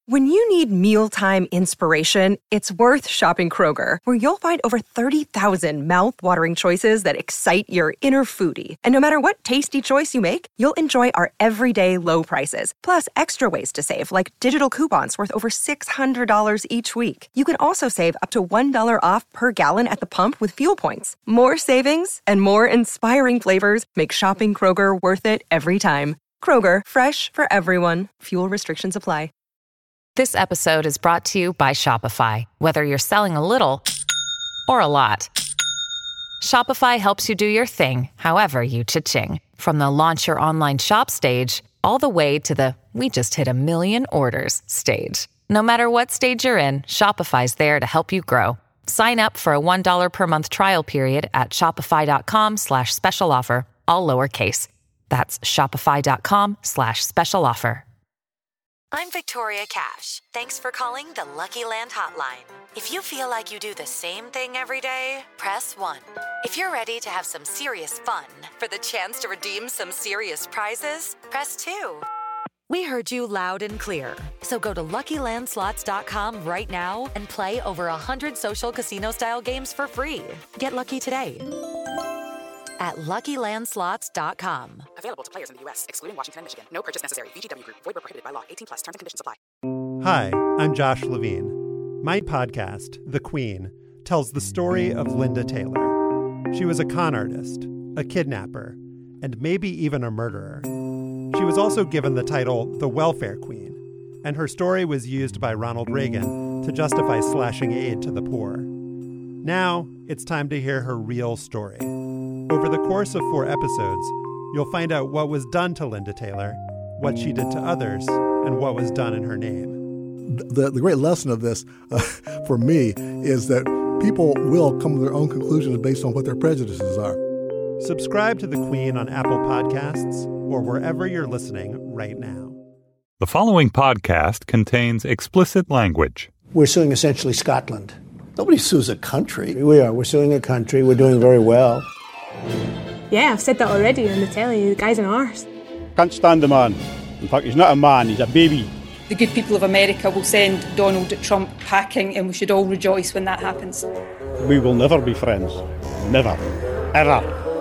When you need mealtime inspiration, it's worth shopping Kroger, where you'll find over 30,000 mouth-watering choices that excite your inner foodie. And no matter what tasty choice you make, you'll enjoy our everyday low prices, plus extra ways to save, like digital coupons worth over $600 each week. You can also save up to $1 off per gallon at the pump with fuel points. More savings and more inspiring flavors make shopping Kroger worth it every time. Kroger, fresh for everyone. Fuel restrictions apply. This episode is brought to you by Shopify. Whether you're selling a little or a lot, Shopify helps you do your thing, however you cha-ching. From the launch your online shop stage, all the way to the we just hit 1 million orders stage. No matter what stage you're in, Shopify's there to help you grow. Sign up for a $1 per month trial period at shopify.com/special offer, all lowercase. That's shopify.com/special offer. I'm Victoria Cash. Thanks for calling the Lucky Land Hotline. If you feel like you do the same thing every day, press 1. If you're ready to have some serious fun for the chance to redeem some serious prizes, press 2. We heard you loud and clear. So go to LuckyLandSlots.com right now and play over 100 social casino-style games for free. Get lucky today at LuckyLandSlots.com. Available to players in the U.S., excluding Washington and Michigan. No purchase necessary. VGW Group. Void where prohibited by law. 18+. Terms and conditions apply. Hi, I'm Josh Levine. My podcast, The Queen, tells the story of Linda Taylor. She was a con artist, a kidnapper, and maybe even a murderer. She was also given the title the Welfare Queen, and her story was used by Ronald Reagan to justify slashing aid to the poor. Now, it's time to hear her real story. Over the course of 4 episodes, you'll find out what was done to Linda Taylor, what she did to others, and what was done in her name. The great lesson of this, for me, is that people will come to their own conclusions based on what their prejudices are. Subscribe to The Queen on Apple Podcasts or wherever you're listening right now. The following podcast contains explicit language. We're suing essentially Scotland. Nobody sues a country. We are. We're suing a country. We're doing very well. Yeah, I've said that already on the telly. The guy's an arse. Can't stand the man. In fact, he's not a man, he's a baby. The good people of America will send Donald Trump packing, and we should all rejoice when that happens. We will never be friends. Never. Ever.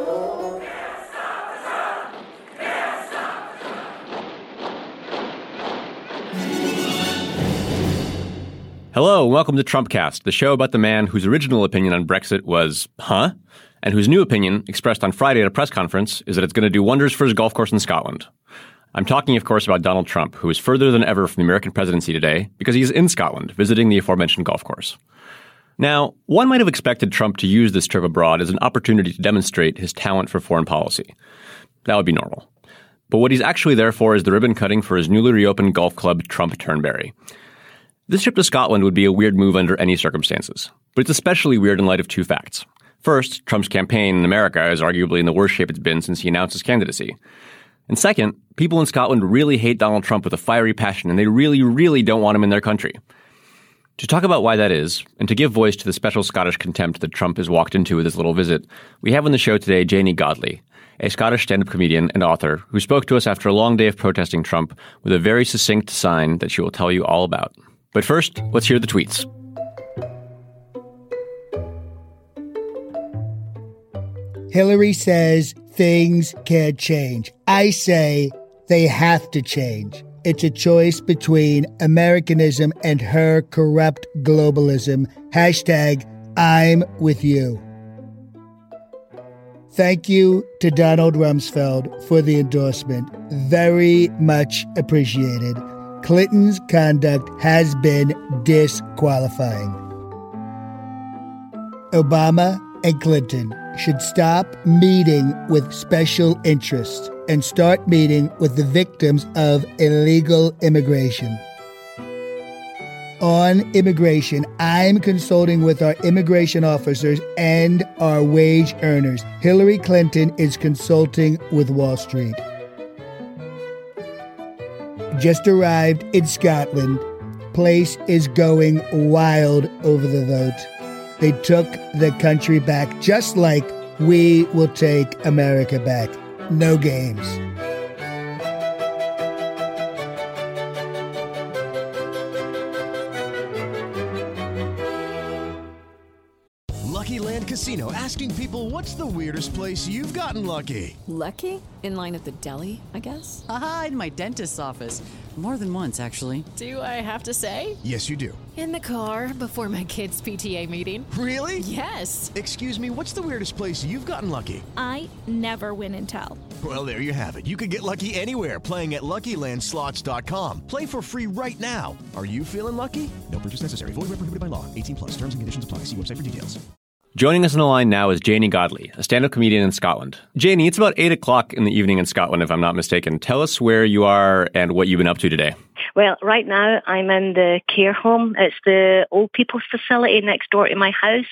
Hello, and welcome to Trumpcast, the show about the man whose original opinion on Brexit was, huh? And whose new opinion, expressed on Friday at a press conference, is that it's going to do wonders for his golf course in Scotland. I'm talking, of course, about Donald Trump, who is further than ever from the American presidency today because he's in Scotland visiting the aforementioned golf course. Now, one might have expected Trump to use this trip abroad as an opportunity to demonstrate his talent for foreign policy. That would be normal. But what he's actually there for is the ribbon cutting for his newly reopened golf club, Trump Turnberry. This trip to Scotland would be a weird move under any circumstances, but it's especially weird in light of 2 facts. First, Trump's campaign in America is arguably in the worst shape it's been since he announced his candidacy. And second, people in Scotland really hate Donald Trump with a fiery passion, and they really, really don't want him in their country. To talk about why that is, and to give voice to the special Scottish contempt that Trump has walked into with his little visit, we have on the show today Janey Godley, a Scottish stand-up comedian and author who spoke to us after a long day of protesting Trump with a very succinct sign that she will tell you all about. But first, let's hear the tweets. Hillary says things can't change. I say they have to change. It's a choice between Americanism and her corrupt globalism. Hashtag I'm with you. Thank you to Donald Rumsfeld for the endorsement. Very much appreciated. Clinton's conduct has been disqualifying. Obama and Clinton should stop meeting with special interests and start meeting with the victims of illegal immigration. On immigration, I'm consulting with our immigration officers and our wage earners. Hillary Clinton is consulting with Wall Street. Just arrived in Scotland. Place is going wild over the vote. They took the country back just like we will take America back. No games. Lucky Land Casino, asking people, what's the weirdest place you've gotten lucky? Lucky? In line at the deli, I guess? Aha, in my dentist's office. More than once, actually. Do I have to say? Yes, you do. In the car before my kids' PTA meeting. Really? Yes. Excuse me, what's the weirdest place you've gotten lucky? I never win and tell. Well, there you have it. You can get lucky anywhere, playing at LuckyLandSlots.com. Play for free right now. Are you feeling lucky? No purchase necessary. Void where prohibited by law. 18 plus. Terms and conditions apply. See website for details. Joining us on the line now is Janie Godley, a stand-up comedian in Scotland. Janie, it's about 8 o'clock in the evening in Scotland, if I'm not mistaken. Tell us where you are and what you've been up to today. Well, right now I'm in the care home. It's the old people's facility next door to my house,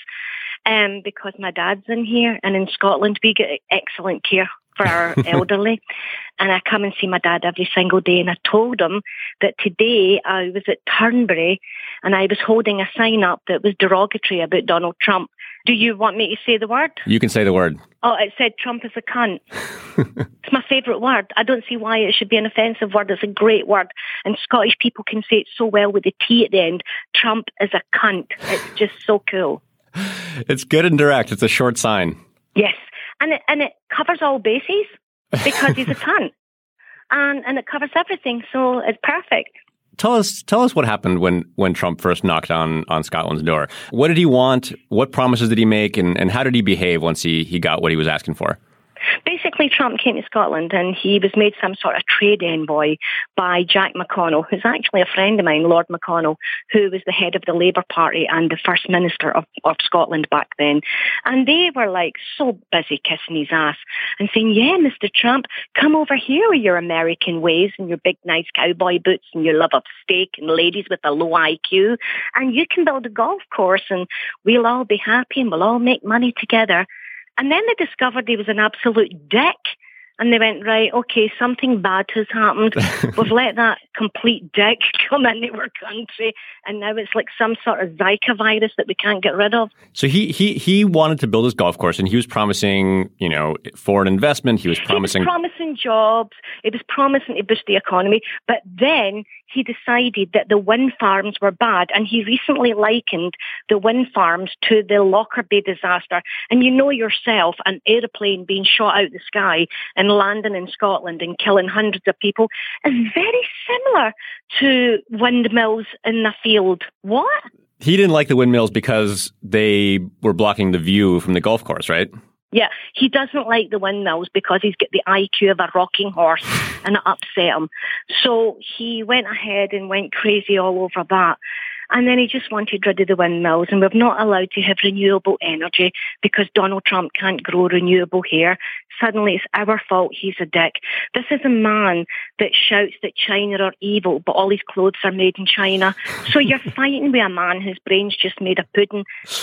because my dad's in here. And in Scotland, we get excellent care for our elderly. And I come and see my dad every single day. And I told him that today I was at Turnberry and I was holding a sign up that was derogatory about Donald Trump. Do you want me to say the word? You can say the word. Oh, it said Trump is a cunt. It's my favourite word. I don't see why it should be an offensive word. It's a great word. And Scottish people can say it so well with the T at the end. Trump is a cunt. It's just so cool. It's good and direct. It's a short sign. Yes. And it covers all bases because he's a cunt. And it covers everything. So it's perfect. Tell us what happened when Trump first knocked on Scotland's door. What did he want? What promises did he make? And how did he behave once he got what he was asking for? Basically, Trump came to Scotland and he was made some sort of trade envoy by Jack McConnell, who's actually a friend of mine, Lord McConnell, who was the head of the Labour Party and the First Minister of Scotland back then. And they were like so busy kissing his ass and saying, yeah, Mr. Trump, come over here with your American ways and your big nice cowboy boots and your love of steak and ladies with a low IQ. And you can build a golf course and we'll all be happy and we'll all make money together. And then they discovered he was an absolute dick. And they went, right, okay, something bad has happened. We've let that complete dick come into our country. And now it's like some sort of Zika virus that we can't get rid of. So he wanted to build his golf course and he was promising, foreign investment. He was promising jobs. It was promising to boost the economy. But then he decided that the wind farms were bad. And he recently likened the wind farms to the Lockerbie disaster. And you know yourself, an aeroplane being shot out of the sky and landing in Scotland and killing hundreds of people is very similar to windmills in the field. What? He didn't like the windmills because they were blocking the view from the golf course, right? Yeah, he doesn't like the windmills because he's got the IQ of a rocking horse and it upset him. So he went ahead and went crazy all over that. And then he just wanted rid of the windmills, and we're not allowed to have renewable energy because Donald Trump can't grow renewable here. Suddenly it's our fault he's a dick. This is a man that shouts that China are evil, but all his clothes are made in China. So you're fighting with a man whose brain's just made of pudding.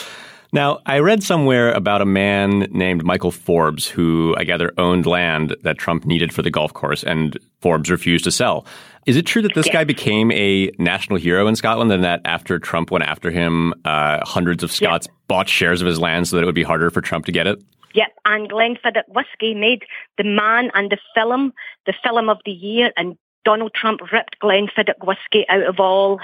Now, I read somewhere about a man named Michael Forbes who, I gather, owned land that Trump needed for the golf course, and Forbes refused to sell. Is it true that this guy became a national hero in Scotland and that after Trump went after him, hundreds of Scots bought shares of his land so that it would be harder for Trump to get it? Yep, and Glenfiddich Whiskey made The Man and the film of the year, and Donald Trump ripped Glenfiddich Whiskey out of all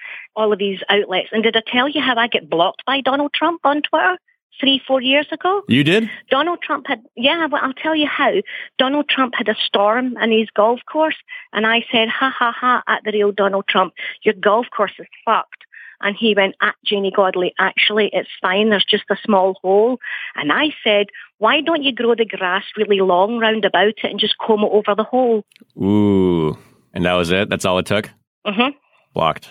of these outlets. And did I tell you how I get blocked by Donald Trump on Twitter 3-4 years ago? You did? Donald Trump had, I'll tell you how. Donald Trump had a storm in his golf course, and I said, ha, ha, ha, at the real Donald Trump, your golf course is fucked. And he went, at Janie Godley, actually, it's fine, there's just a small hole. And I said, why don't you grow the grass really long round about it and just comb it over the hole? Ooh. And that was it? That's all it took? Mm-hmm. Blocked.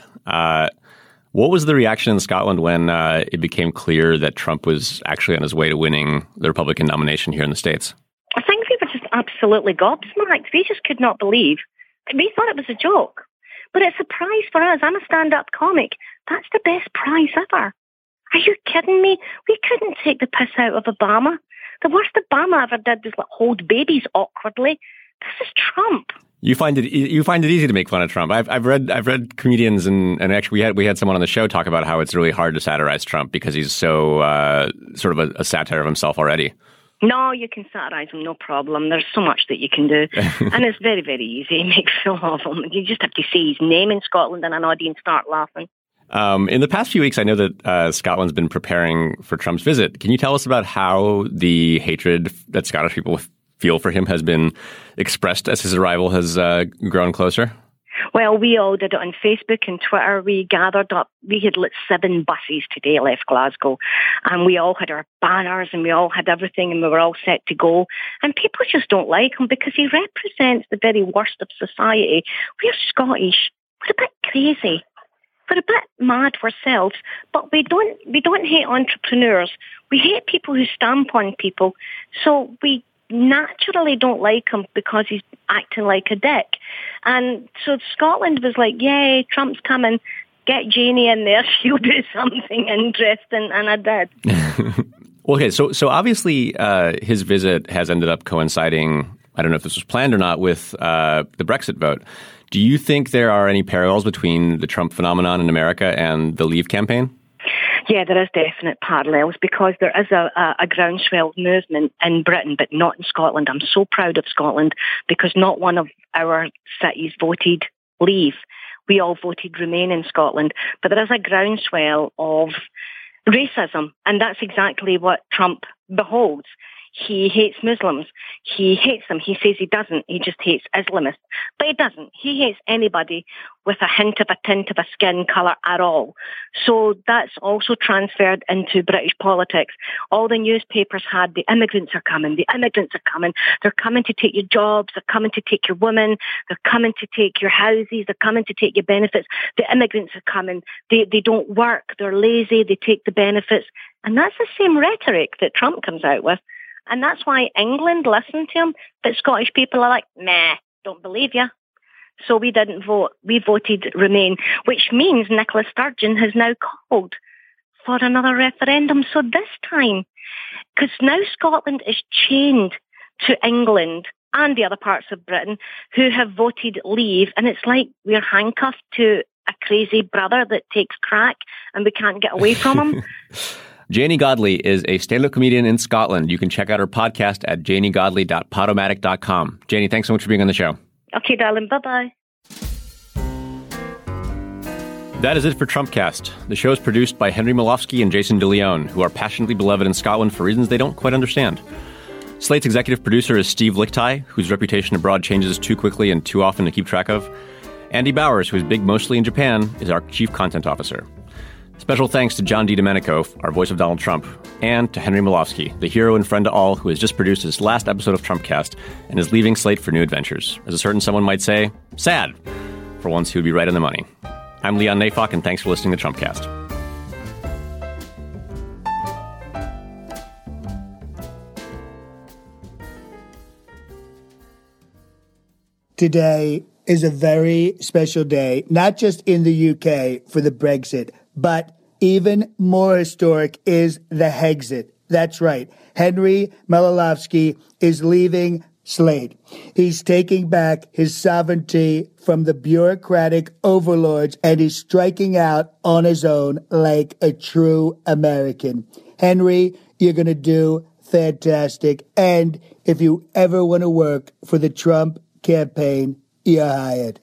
What was the reaction in Scotland when it became clear that Trump was actually on his way to winning the Republican nomination here in the States? I think we were just absolutely gobsmacked. We just could not believe. We thought it was a joke. But it's a prize for us. I'm a stand-up comic. That's the best prize ever. Are you kidding me? We couldn't take the piss out of Obama. The worst Obama ever did was hold babies awkwardly. This is Trump. You find it easy to make fun of Trump. I've read comedians and actually we had someone on the show talk about how it's really hard to satirize Trump because he's so sort of a satire of himself already. No, you can satirize him, no problem. There's so much that you can do. And it's very, very easy to make fun of him. You just have to say his name in Scotland and an audience start laughing. In the past few weeks, I know that Scotland's been preparing for Trump's visit. Can you tell us about how the hatred that Scottish people feel for him has been expressed as his arrival has grown closer? Well, we all did it on Facebook and Twitter. We gathered up. We had 7 buses today left Glasgow, and we all had our banners and we all had everything, and we were all set to go. And people just don't like him because he represents the very worst of society. We're Scottish. We're a bit crazy. We're a bit mad ourselves, but we don't hate entrepreneurs. We hate people who stamp on people. So we naturally don't like him because he's acting like a dick. And so Scotland was like, yay, Trump's coming. Get Janie in there. She'll do something interesting. And I did. Okay, so obviously his visit has ended up coinciding, I don't know if this was planned or not, with the Brexit vote. Do you think there are any parallels between the Trump phenomenon in America and the Leave campaign? Yeah, there is definite parallels because there is a groundswell movement in Britain, but not in Scotland. I'm so proud of Scotland because not one of our cities voted Leave. We all voted Remain in Scotland. But there is a groundswell of racism, and that's exactly what Trump beholds. He hates Muslims. He hates them. He says he doesn't. He just hates Islamists. But he doesn't. He hates anybody with a hint of a tint of a skin colour at all. So that's also transferred into British politics. All the newspapers had, the immigrants are coming. The immigrants are coming. They're coming to take your jobs. They're coming to take your women. They're coming to take your houses. They're coming to take your benefits. The immigrants are coming. They don't work. They're lazy. They take the benefits. And that's the same rhetoric that Trump comes out with. And that's why England listened to him, but Scottish people are like, nah, don't believe you. So we didn't vote. We voted Remain, which means Nicola Sturgeon has now called for another referendum. So this time, because now Scotland is chained to England and the other parts of Britain who have voted Leave, and it's like we're handcuffed to a crazy brother that takes crack and we can't get away from him. Janie Godley is a stand-up comedian in Scotland. You can check out her podcast at janiegodley.podomatic.com. Janie, thanks so much for being on the show. Okay, darling. Bye-bye. That is it for Trumpcast. The show is produced by Henry Malofsky and Jason DeLeon, who are passionately beloved in Scotland for reasons they don't quite understand. Slate's executive producer is Steve Lichtai, whose reputation abroad changes too quickly and too often to keep track of. Andy Bowers, who is big mostly in Japan, is our chief content officer. Special thanks to John DiDomenico, our voice of Donald Trump, and to Henry Malofsky, the hero and friend to all who has just produced his last episode of Trumpcast and is leaving Slate for new adventures. As a certain someone might say, sad. For once, he would be right on the money. I'm Leon Neyfakh, and thanks for listening to Trumpcast. Today is a very special day, not just in the UK for the Brexit, but even more historic is the Hexit. That's right. Henry Malofsky is leaving Slate. He's taking back his sovereignty from the bureaucratic overlords, and he's striking out on his own like a true American. Henry, you're going to do fantastic. And if you ever want to work for the Trump campaign, you're hired.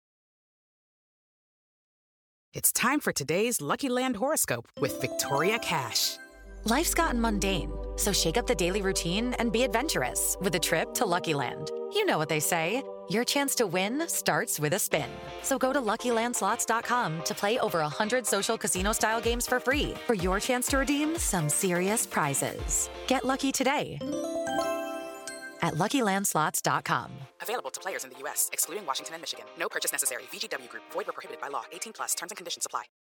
It's time for today's Lucky Land horoscope with Victoria Cash. Life's gotten mundane, so shake up the daily routine and be adventurous with a trip to Lucky Land. You know what they say, your chance to win starts with a spin. So go to LuckyLandSlots.com to play over 100 social casino-style games for free for your chance to redeem some serious prizes. Get lucky today at LuckyLandSlots.com. Available to players in the U.S., excluding Washington and Michigan. No purchase necessary. VGW Group. Void where prohibited by law. 18+. Terms and conditions apply.